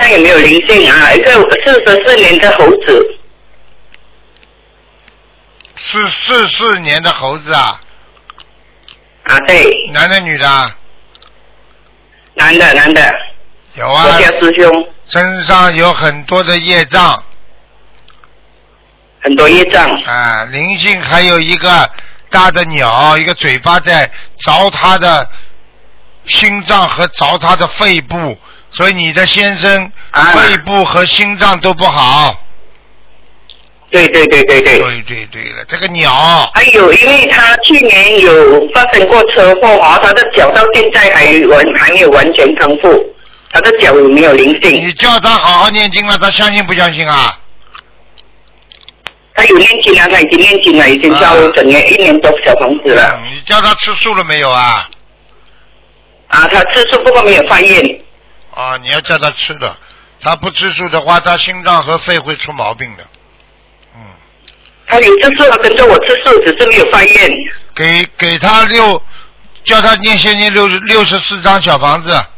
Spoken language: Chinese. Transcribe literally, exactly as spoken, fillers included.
上有没有灵性啊？一个四十四年的猴子。 四四四年的猴子啊。 啊，对。 男的女的？ 男的，男的。 有啊。 我家师兄。 身上有很多的业障。 很多业障。 啊，灵性还有一个大的鸟，一个嘴巴在凿他的心脏和凿他的肺部，所以你的先生肺部和心脏都不好。 对对对对对。 对对对了，这个鸟。 还有，因为他去年有发生过车祸啊，他的脚到现在还完还没有完全康复，他的脚有没有灵性？ 你叫他好好念经了，他相信不相信啊？ 他有念经啊，他已经念经了，已经烧整年一年多小房子了。 嗯，你叫他吃素了没有啊？ 啊，他吃素不过没有发炎。 啊，你要叫他吃的，他不吃素的话，他心脏和肺会出毛病的。嗯。 他有吃素，他跟着我吃素，只是没有发炎。 给给他六，叫他念先念六六十四张小房子。